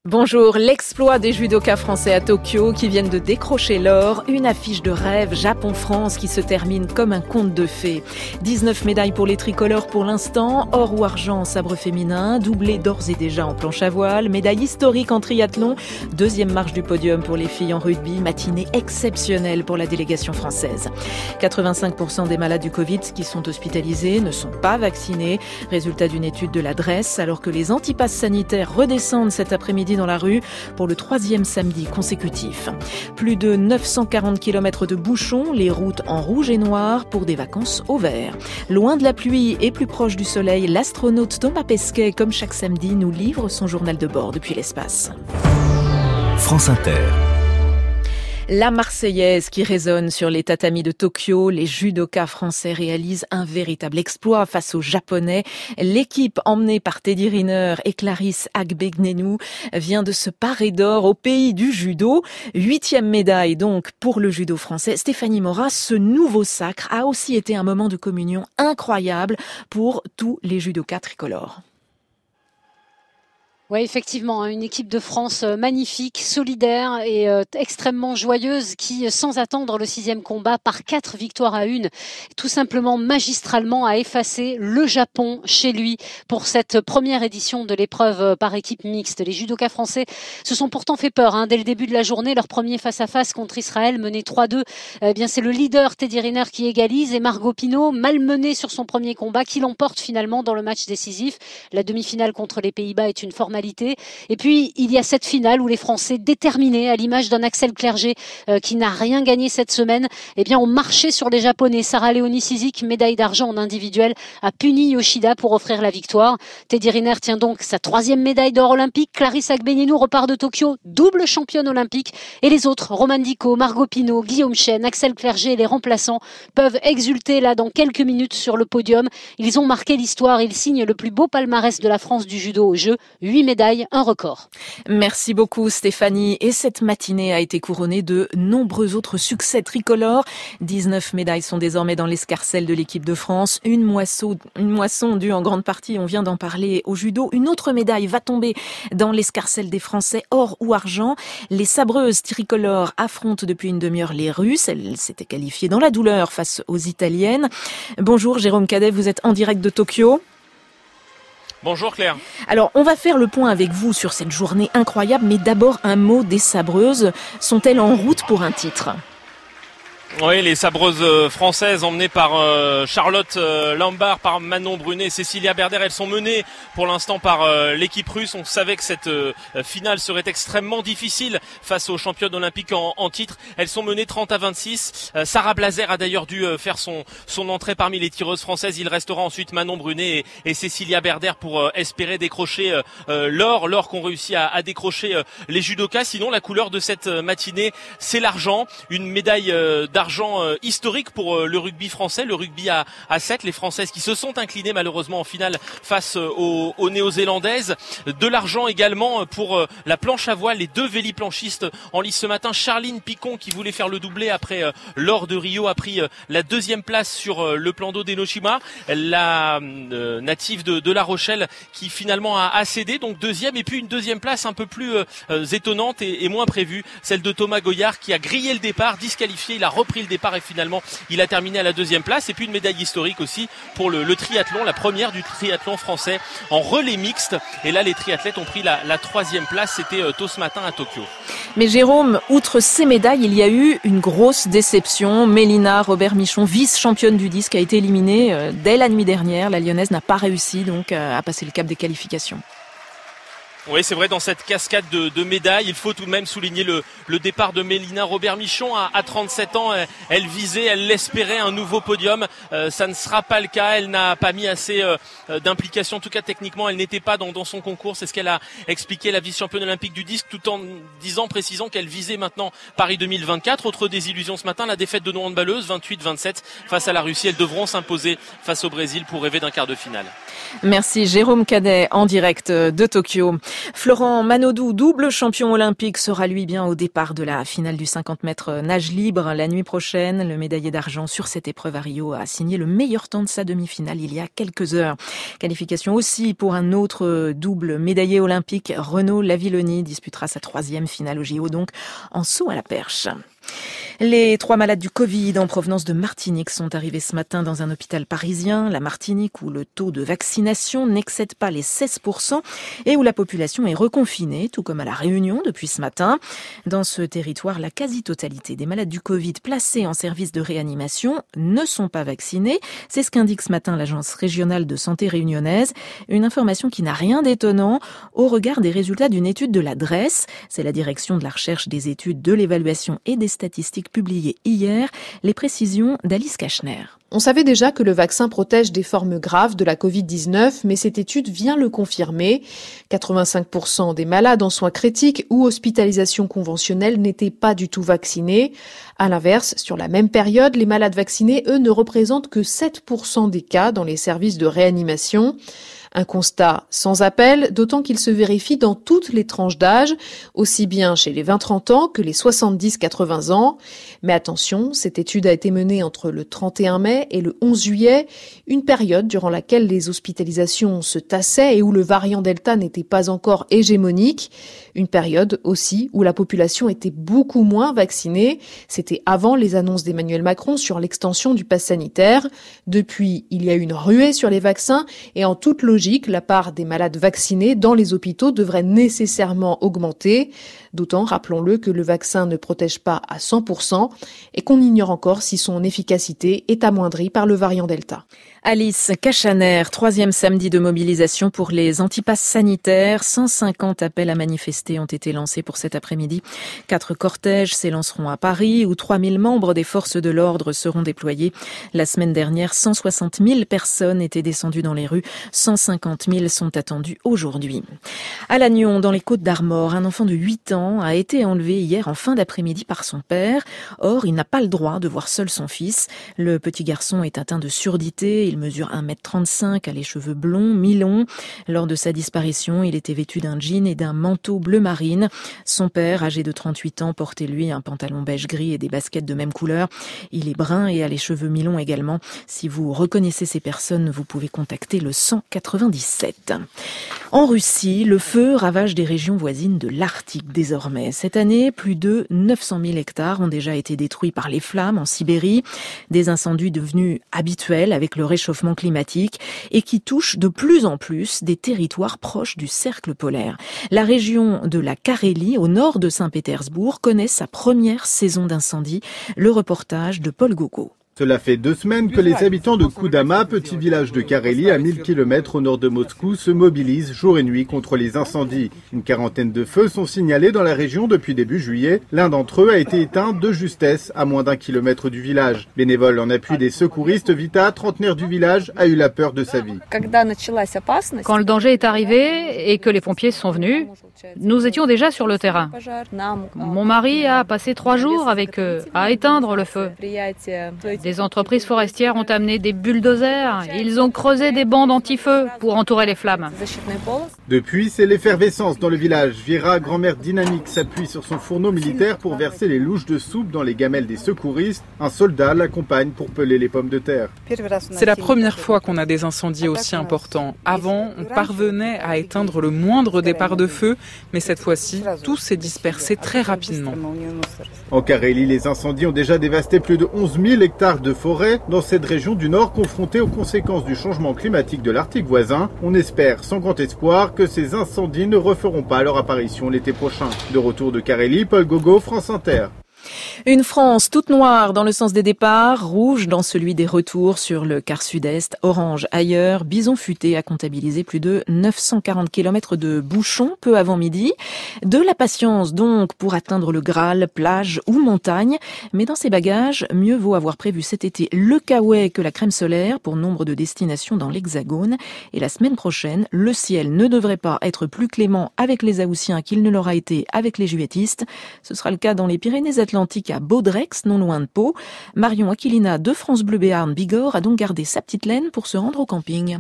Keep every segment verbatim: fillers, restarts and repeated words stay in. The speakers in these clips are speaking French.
Bonjour, l'exploit des judokas français à Tokyo qui viennent de décrocher l'or, une affiche de rêve Japon-France qui se termine comme un conte de fées. dix-neuf médailles pour les tricolores pour l'instant, or ou argent en sabre féminin, doublé d'ores et déjà en planche à voile, médaille historique en triathlon, deuxième marche du podium pour les filles en rugby, matinée exceptionnelle pour la délégation française. quatre-vingt-cinq pour cent des malades du Covid qui sont hospitalisés ne sont pas vaccinés, résultat d'une étude de l'adresse, alors que les antipasses sanitaires redescendent cet après-midi dans la rue pour le troisième samedi consécutif. Plus de neuf cent quarante kilomètres de bouchons, les routes en rouge et noir pour des vacances au vert. Loin de la pluie et plus proche du soleil, l'astronaute Thomas Pesquet, comme chaque samedi, nous livre son journal de bord depuis l'espace. France Inter. La Marseillaise qui résonne sur les tatamis de Tokyo, les judokas français réalisent un véritable exploit face aux Japonais. L'équipe emmenée par Teddy Riner et Clarisse Agbenienou vient de se parer d'or au pays du judo. Huitième médaille donc pour le judo français. Stéphanie Mora, ce nouveau sacre a aussi été un moment de communion incroyable pour tous les judokas tricolores. Oui, effectivement, une équipe de France magnifique, solidaire et euh, extrêmement joyeuse qui, sans attendre le sixième combat, par quatre victoires à une, tout simplement magistralement a effacé le Japon chez lui pour cette première édition de l'épreuve par équipe mixte. Les judokas français se sont pourtant fait peur hein, dès le début de la journée. Leur premier face-à-face contre Israël mené trois deux. Eh bien, c'est le leader Teddy Riner qui égalise et Margot Pino, malmenée sur son premier combat, qui l'emporte finalement dans le match décisif. La demi-finale contre les Pays-Bas est une formalité. Et puis, il y a cette finale où les Français déterminés, à l'image d'un Axel Clerget euh, qui n'a rien gagné cette semaine, eh bien, ont marché sur les Japonais. Sarah Léonie Sizik, médaille d'argent en individuel, a puni Yoshida pour offrir la victoire. Teddy Riner tient donc sa troisième médaille d'or olympique. Clarisse Agbenienou repart de Tokyo, double championne olympique. Et les autres, Roman Dico, Margot Pino, Guillaume Chen, Axel Clerget et les remplaçants peuvent exulter là dans quelques minutes sur le podium. Ils ont marqué l'histoire. Ils signent le plus beau palmarès de la France du judo aux Jeux. Huit médailles, un record. Merci beaucoup Stéphanie. Et cette matinée a été couronnée de nombreux autres succès tricolores. dix-neuf médailles sont désormais dans l'escarcelle de l'équipe de France. Une moisson, une moisson due en grande partie, on vient d'en parler, au judo. Une autre médaille va tomber dans l'escarcelle des Français, or ou argent. Les sabreuses tricolores affrontent depuis une demi-heure les Russes. Elles s'étaient qualifiées dans la douleur face aux Italiennes. Bonjour Jérôme Cadet, vous êtes en direct de Tokyo. Bonjour Claire. Alors, on va faire le point avec vous sur cette journée incroyable, mais d'abord un mot des sabreuses. Sont-elles en route pour un titre ? Oui, les sabreuses françaises emmenées par euh, Charlotte euh, Lombard, par Manon Brunet, Cécilia Berder, elles sont menées pour l'instant par euh, l'équipe russe. On savait que cette euh, finale serait extrêmement difficile face aux championnes olympiques en, en titre. Elles sont menées trente à vingt-six. Euh, Sarah Blazer a d'ailleurs dû euh, faire son son entrée parmi les tireuses françaises. Il restera ensuite Manon Brunet et, et Cécilia Berder pour euh, espérer décrocher euh, euh, l'or, l'or qu'ont réussi à, à décrocher euh, les judokas. Sinon, la couleur de cette matinée, c'est l'argent, une médaille euh, d'argent Argent euh, historique pour euh, le rugby français, le rugby à, à sept, les Françaises qui se sont inclinées malheureusement en finale face euh, aux, aux Néo-Zélandaises. De l'argent également pour euh, la planche à voile, les deux véliplanchistes en lice ce matin. Charline Picon qui voulait faire le doublé après euh, l'or de Rio a pris euh, la deuxième place sur euh, le plan d'eau d'Enoshima. La euh, native de, de La Rochelle qui finalement a, a cédé, donc deuxième, et puis une deuxième place un peu plus euh, étonnante et, et moins prévue, celle de Thomas Goyard qui a grillé le départ, disqualifié, il a repris le départ et finalement il a terminé à la deuxième place. Et puis une médaille historique aussi pour le, le triathlon, la première du triathlon français en relais mixte, et là les triathlètes ont pris la, la troisième place. C'était euh, tôt ce matin à Tokyo. Mais Jérôme, outre ces médailles, il y a eu une grosse déception. Mélina Robert-Michon, vice-championne du disque, a été éliminée euh, dès la nuit dernière. La Lyonnaise n'a pas réussi donc euh, à passer le cap des qualifications. Oui, c'est vrai, dans cette cascade de, de médailles, il faut tout de même souligner le, le départ de Mélina Robert-Michon à, à trente-sept ans. Elle, elle visait, elle l'espérait, un nouveau podium. Euh, ça ne sera pas le cas. Elle n'a pas mis assez euh, d'implication. En tout cas, techniquement, elle n'était pas dans, dans son concours. C'est ce qu'elle a expliqué, la vice-championne olympique du disque, tout en disant, précisant qu'elle visait maintenant Paris deux mille vingt-quatre. Autre désillusion ce matin, la défaite de nos handballeuses, vingt-huit vingt-sept face à la Russie. Elles devront s'imposer face au Brésil pour rêver d'un quart de finale. Merci Jérôme Cadet en direct de Tokyo. Florent Manodou, double champion olympique, sera lui bien au départ de la finale du cinquante mètres nage libre la nuit prochaine. Le médaillé d'argent sur cette épreuve à Rio a signé le meilleur temps de sa demi-finale il y a quelques heures. Qualification aussi pour un autre double médaillé olympique. Renaud Lavilloni disputera sa troisième finale au J O, donc en saut à la perche. Les trois malades du Covid en provenance de Martinique sont arrivés ce matin dans un hôpital parisien, la Martinique, où le taux de vaccination n'excède pas les seize pour cent et où la population est reconfinée, tout comme à La Réunion depuis ce matin. Dans ce territoire, la quasi-totalité des malades du Covid placés en service de réanimation ne sont pas vaccinés. C'est ce qu'indique ce matin l'Agence régionale de santé réunionnaise. Une information qui n'a rien d'étonnant au regard des résultats d'une étude de la D R E S. C'est la direction de la recherche, des études, de l'évaluation et des statistiques publiées hier. Les précisions d'Alice Kachner. On savait déjà que le vaccin protège des formes graves de la covid dix-neuf, mais cette étude vient le confirmer. quatre-vingt-cinq pour cent des malades en soins critiques ou hospitalisation conventionnelle n'étaient pas du tout vaccinés. À l'inverse, sur la même période, les malades vaccinés, eux, ne représentent que sept pour cent des cas dans les services de réanimation. Un constat sans appel, d'autant qu'il se vérifie dans toutes les tranches d'âge, aussi bien chez les vingt trente ans que les soixante-dix quatre-vingts ans. Mais attention, cette étude a été menée entre le trente et un mai et le onze juillet, une période durant laquelle les hospitalisations se tassaient et où le variant Delta n'était pas encore hégémonique. Une période aussi où la population était beaucoup moins vaccinée. C'était avant les annonces d'Emmanuel Macron sur l'extension du pass sanitaire. Depuis, il y a une ruée sur les vaccins et en toute logique, la part des malades vaccinés dans les hôpitaux devrait nécessairement augmenter. D'autant, rappelons-le, que le vaccin ne protège pas à cent pour cent et qu'on ignore encore si son efficacité est amoindrie par le variant Delta. Alice Kachaner, troisième samedi de mobilisation pour les antipasses sanitaires. cent cinquante appels à manifester ont été lancés pour cet après-midi. Quatre cortèges s'élanceront à Paris où trois mille membres des forces de l'ordre seront déployés. La semaine dernière, cent soixante mille personnes étaient descendues dans les rues. cent cinquante mille sont attendues aujourd'hui. À Lannion, dans les Côtes-d'Armor, un enfant de huit ans a été enlevé hier en fin d'après-midi par son père. Or, il n'a pas le droit de voir seul son fils. Le petit garçon est atteint de surdité. Il mesure un mètre trente-cinq, a les cheveux blonds, mi-longs. Lors de sa disparition, il était vêtu d'un jean et d'un manteau bleu marine. Son père, âgé de trente-huit ans, portait lui un pantalon beige-gris et des baskets de même couleur. Il est brun et a les cheveux mi-longs également. Si vous reconnaissez ces personnes, vous pouvez contacter le cent quatre-vingt-dix-sept. En Russie, le feu ravage des régions voisines de l'Arctique désormais. Cette année, plus de neuf cent mille hectares ont déjà été détruits par les flammes en Sibérie. Des incendies devenus habituels avec le réchauffement climatique et qui touchent de plus en plus des territoires proches du cercle polaire. La région de la Carélie, au nord de Saint-Pétersbourg, connaît sa première saison d'incendie. Le reportage de Paul Gogo. Cela fait deux semaines que les habitants de Koudama, petit village de Carélie à mille kilomètres au nord de Moscou, se mobilisent jour et nuit contre les incendies. Une quarantaine de feux sont signalés dans la région depuis début juillet. L'un d'entre eux a été éteint de justesse à moins d'un kilomètre du village. Bénévole en appui des secouristes, Vita, trentenaire du village, a eu la peur de sa vie. Quand le danger est arrivé et que les pompiers sont venus, nous étions déjà sur le terrain. Mon mari a passé trois jours avec eux à éteindre le feu. Des entreprises forestières ont amené des bulldozers. Ils ont creusé des bandes anti-feu pour entourer les flammes. Depuis, c'est l'effervescence dans le village. Vera, grand-mère dynamique, s'appuie sur son fourneau militaire pour verser les louches de soupe dans les gamelles des secouristes. Un soldat l'accompagne pour peler les pommes de terre. C'est la première fois qu'on a des incendies aussi importants. Avant, on parvenait à éteindre le moindre départ de feu, mais cette fois-ci, tout s'est dispersé très rapidement. En Carélie, les incendies ont déjà dévasté plus de onze mille hectares de forêt. Dans cette région du Nord, confrontée aux conséquences du changement climatique de l'Arctique voisin, on espère, sans grand espoir, que ces incendies ne referont pas leur apparition l'été prochain. De retour de Carélie, Paul Gogo, France Inter. Une France toute noire dans le sens des départs, rouge dans celui des retours sur le quart sud-est, orange ailleurs. Bison Futé a comptabilisé plus de neuf cent quarante kilomètres de bouchons peu avant midi. De la patience donc pour atteindre le Graal, plage ou montagne. Mais dans ses bagages, mieux vaut avoir prévu cet été le kawaii que la crème solaire pour nombre de destinations dans l'Hexagone. Et la semaine prochaine, le ciel ne devrait pas être plus clément avec les Haussiens qu'il ne l'aura été avec les Juettistes. Ce sera le cas dans les Pyrénées-Atlantiques à Baudrex, non loin de Pau. Marion Aquilina de France Bleu Béarn Bigorre a donc gardé sa petite laine pour se rendre au camping.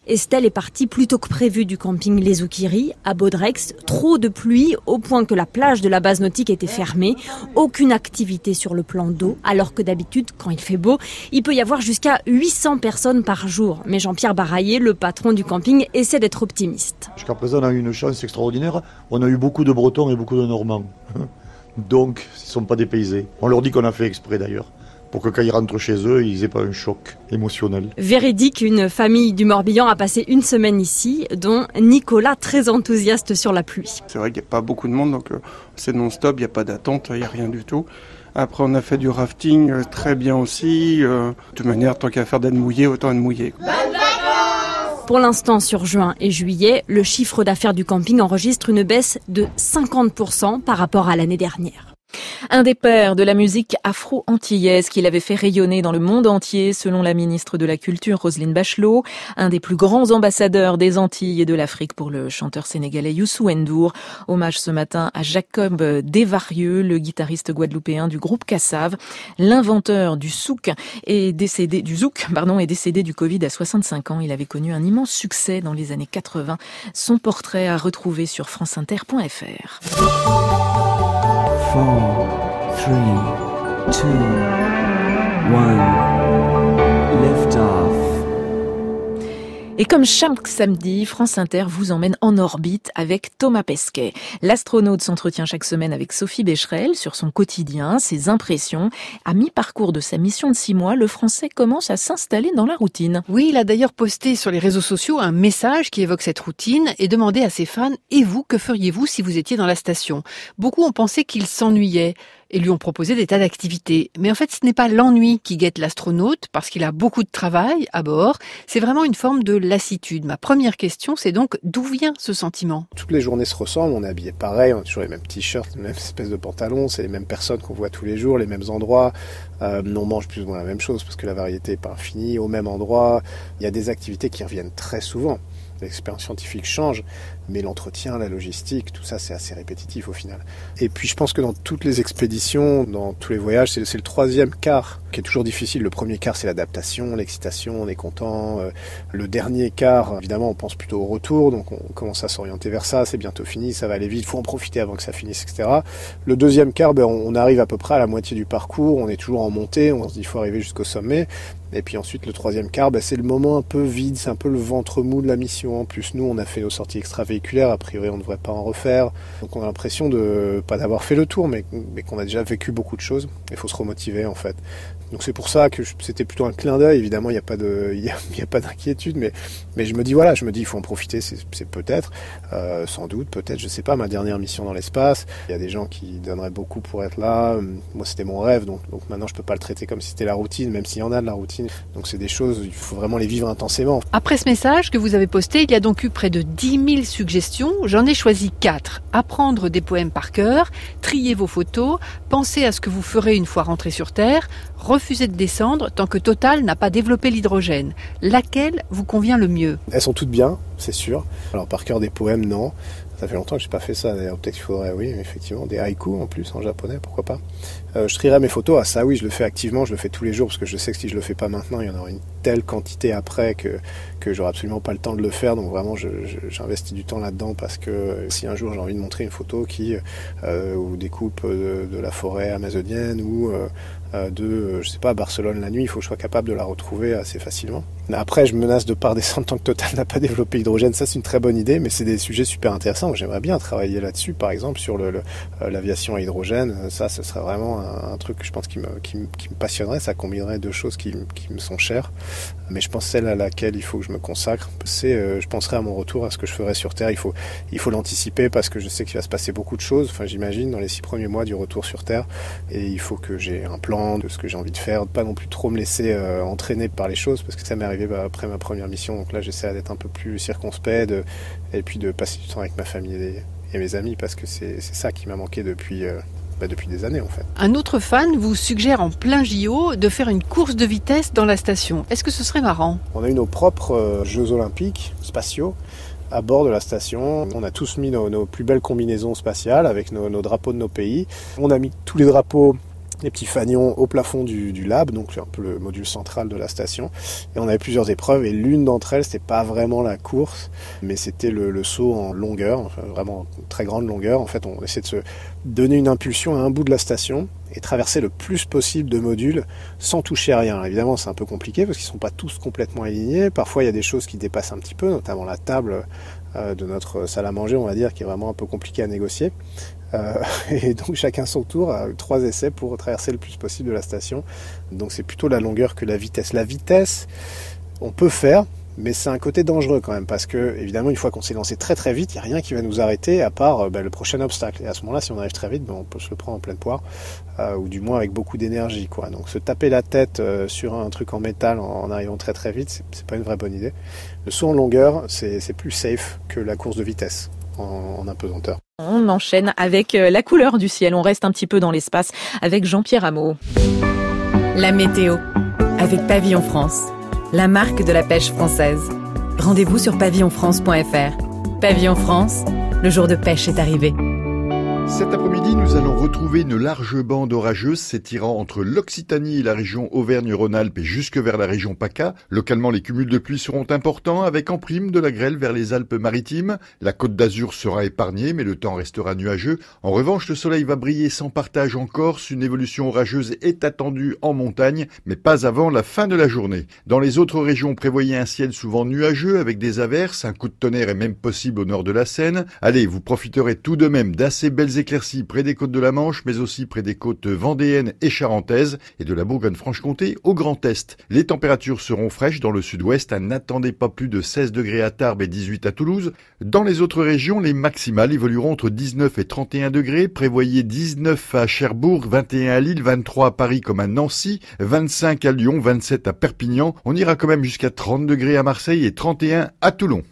Estelle est partie plus tôt que prévu du camping Les Oukiri à Baudrex. Trop de pluie au point que la plage de la base nautique était fermée. Aucune activité sur le plan d'eau, alors que d'habitude, quand il fait beau, il peut y avoir jusqu'à huit cents personnes par jour. Mais Jean-Pierre Baraillé, le patron du camping, essaie d'être optimiste. Jusqu'à présent, on a eu une chance extraordinaire. On a eu beaucoup de Bretons et beaucoup de Normands. Donc, ils ne sont pas dépaysés. On leur dit qu'on a fait exprès d'ailleurs, pour que quand ils rentrent chez eux, ils n'aient pas un choc émotionnel. Véridique, une famille du Morbihan a passé une semaine ici, dont Nicolas, très enthousiaste sur la pluie. C'est vrai qu'il n'y a pas beaucoup de monde, donc euh, c'est non-stop, il n'y a pas d'attente, il n'y a rien du tout. Après, on a fait du rafting, euh, très bien aussi. Euh, de toute manière, tant qu'à faire d'être mouillé, autant être mouillé. Pour l'instant, sur juin et juillet, le chiffre d'affaires du camping enregistre une baisse de cinquante pour cent par rapport à l'année dernière. Un des pères de la musique afro-antillaise qu'il avait fait rayonner dans le monde entier, selon la ministre de la Culture Roselyne Bachelot, un des plus grands ambassadeurs des Antilles et de l'Afrique pour le chanteur sénégalais Youssou N'Dour. Hommage ce matin à Jacob Desvarieux, le guitariste guadeloupéen du groupe Kassav. L'inventeur du souk est décédé, du zouk, pardon, est décédé du Covid à soixante-cinq ans. Il avait connu un immense succès dans les années quatre-vingts. Son portrait à retrouver sur franceinter point f r. Four, three, two, one, lift off. Et comme chaque samedi, France Inter vous emmène en orbite avec Thomas Pesquet. L'astronaute s'entretient chaque semaine avec Sophie Becherel sur son quotidien, ses impressions. À mi-parcours de sa mission de six mois, le Français commence à s'installer dans la routine. Oui, il a d'ailleurs posté sur les réseaux sociaux un message qui évoque cette routine et demandé à ses fans « Et vous, que feriez-vous si vous étiez dans la station ?» Beaucoup ont pensé qu'il s'ennuyait et lui ont proposé des tas d'activités. Mais en fait, ce n'est pas l'ennui qui guette l'astronaute, parce qu'il a beaucoup de travail à bord. C'est vraiment une forme de lassitude. Ma première question, c'est donc d'où vient ce sentiment ? Toutes les journées se ressemblent, on est habillé pareil, on a toujours les mêmes t-shirts, les mêmes espèces de pantalons, c'est les mêmes personnes qu'on voit tous les jours, les mêmes endroits. Euh, on mange plus ou moins la même chose, parce que la variété n'est pas infinie, au même endroit. Il y a des activités qui reviennent très souvent. L'expérience scientifique change, mais l'entretien, la logistique, tout ça, c'est assez répétitif au final. Et puis je pense que dans toutes les expéditions, dans tous les voyages, c'est, c'est le troisième quart qui est toujours difficile. Le premier quart, c'est l'adaptation, l'excitation, on est content. Le dernier quart, évidemment, on pense plutôt au retour, donc on commence à s'orienter vers ça, c'est bientôt fini, ça va aller vite, il faut en profiter avant que ça finisse, et cetera. Le deuxième quart, ben, on arrive à peu près à la moitié du parcours, on est toujours en montée, on se dit qu'il faut arriver jusqu'au sommet. Et puis ensuite, le troisième quart, ben, c'est le moment un peu vide, c'est un peu le ventre mou de la mission. En plus, nous, on a fait nos sorties extravéhiculaires, a priori, on ne devrait pas en refaire. Donc on a l'impression de pas d'avoir fait le tour, mais, mais qu'on a déjà vécu beaucoup de choses. Il faut se remotiver, en fait. Donc c'est pour ça que je, c'était plutôt un clin d'œil. Évidemment, il n'y a pas de, il y a, il y a pas d'inquiétude, mais, mais je me dis voilà, je me dis il faut en profiter. C'est, c'est peut-être, euh, sans doute, peut-être, je sais pas, ma dernière mission dans l'espace. Il y a des gens qui donneraient beaucoup pour être là. Moi, c'était mon rêve, donc, donc maintenant, je peux pas le traiter comme si c'était la routine, même s'il y en a de la routine. Donc c'est des choses, il faut vraiment les vivre intensément. Après ce message que vous avez posté, il y a donc eu près de dix mille suggestions. J'en ai choisi quatre. Apprendre des poèmes par cœur, trier vos photos, penser à ce que vous ferez une fois rentré sur Terre, refuser de descendre tant que Total n'a pas développé l'hydrogène. Laquelle vous convient le mieux ? Elles sont toutes bien, c'est sûr. Alors par cœur des poèmes, non. Ça fait longtemps que j'ai pas fait ça, d'ailleurs peut-être qu'il faudrait, oui, effectivement, des haïkus en plus, en japonais, pourquoi pas. Euh, je trierai mes photos, ah ça oui, je le fais activement, je le fais tous les jours, parce que je sais que si je le fais pas maintenant, il y en aura une telle quantité après que, que j'aurai absolument pas le temps de le faire, donc vraiment je, je, j'investis du temps là-dedans, parce que si un jour j'ai envie de montrer une photo qui, euh, ou des coupes de, de la forêt amazonienne, ou euh, de, je sais pas, Barcelone la nuit, il faut que je sois capable de la retrouver assez facilement. Après, je menace de pas redescendre tant que Total n'a pas développé l'hydrogène, ça c'est une très bonne idée, mais c'est des sujets super intéressants. J'aimerais bien travailler là-dessus, par exemple, sur le, le, l'aviation à hydrogène. Ça, ce serait vraiment un, un truc que je pense qui me, qui, me, qui me passionnerait. Ça combinerait deux choses qui, qui me sont chères. Mais je pense celle à laquelle il faut que je me consacre, c'est, euh, je penserai à mon retour, à ce que je ferai sur Terre. Il faut, il faut l'anticiper parce que je sais qu'il va se passer beaucoup de choses. Enfin, j'imagine, dans les six premiers mois du retour sur Terre. Et il faut que j'ai un plan de ce que j'ai envie de faire, pas non plus trop me laisser euh, entraîner par les choses, parce que ça m'est arrivé bah, après ma première mission. Donc là, j'essaie d'être un peu plus circonspect de, et puis de passer du temps avec ma famille et, et mes amis, parce que c'est, c'est ça qui m'a manqué depuis... Euh, Bah depuis des années en fait. Un autre fan vous suggère en plein J O de faire une course de vitesse dans la station. Est-ce que ce serait marrant ? On a eu nos propres euh, Jeux Olympiques spatiaux à bord de la station. On a tous mis nos, nos plus belles combinaisons spatiales avec nos, nos drapeaux de nos pays. On a mis tous les drapeaux des petits fanions au plafond du, du lab, donc c'est un peu le module central de la station. Et on avait plusieurs épreuves et l'une d'entre elles, c'était pas vraiment la course, mais c'était le, le saut en longueur, enfin, vraiment très grande longueur. En fait, on essaie de se donner une impulsion à un bout de la station et traverser le plus possible de modules sans toucher à rien. Évidemment, c'est un peu compliqué parce qu'ils sont pas tous complètement alignés. Parfois, il y a des choses qui dépassent un petit peu, notamment la table euh, de notre salle à manger, on va dire, qui est vraiment un peu compliquée à négocier. Euh, et donc chacun son tour, a trois essais pour traverser le plus possible de la station. Donc c'est plutôt la longueur que la vitesse. La vitesse, on peut faire, mais c'est un côté dangereux quand même, parce que évidemment une fois qu'on s'est lancé très très vite, il n'y a rien qui va nous arrêter à part ben, le prochain obstacle. Et à ce moment-là, si on arrive très vite, ben, on peut se le prendre en pleine poire, euh, ou du moins avec beaucoup d'énergie, quoi. Donc se taper la tête euh, sur un truc en métal en, en arrivant très très vite, c'est, c'est pas une vraie bonne idée. Le saut en longueur, c'est, c'est plus safe que la course de vitesse en, en apesanteur. On enchaîne avec la couleur du ciel. On reste un petit peu dans l'espace avec Jean-Pierre Hameau. La météo avec Pavillon France, la marque de la pêche française. Rendez-vous sur pavillon france point f r. Pavillon France, le jour de pêche est arrivé. Cet après-midi, nous allons retrouver une large bande orageuse s'étirant entre l'Occitanie et la région Auvergne-Rhône-Alpes et jusque vers la région PACA. Localement, les cumuls de pluie seront importants avec en prime de la grêle vers les Alpes-Maritimes. La Côte d'Azur sera épargnée, mais le temps restera nuageux. En revanche, le soleil va briller sans partage en Corse. Une évolution orageuse est attendue en montagne, mais pas avant la fin de la journée. Dans les autres régions, prévoyez un ciel souvent nuageux avec des averses. Un coup de tonnerre est même possible au nord de la Seine. Allez, vous profiterez tout de même d'assez belles éclaircies près des côtes de la Manche, mais aussi près des côtes vendéennes et charentaises et de la Bourgogne-Franche-Comté au Grand Est. Les températures seront fraîches dans le sud-ouest, à n'attendez pas plus de seize degrés à Tarbes et dix-huit à Toulouse. Dans les autres régions, les maximales évolueront entre dix-neuf et trente et un degrés. Prévoyez dix-neuf à Cherbourg, vingt et un à Lille, vingt-trois à Paris comme à Nancy, vingt-cinq à Lyon, vingt-sept à Perpignan. On ira quand même jusqu'à trente degrés à Marseille et trente et un à Toulon.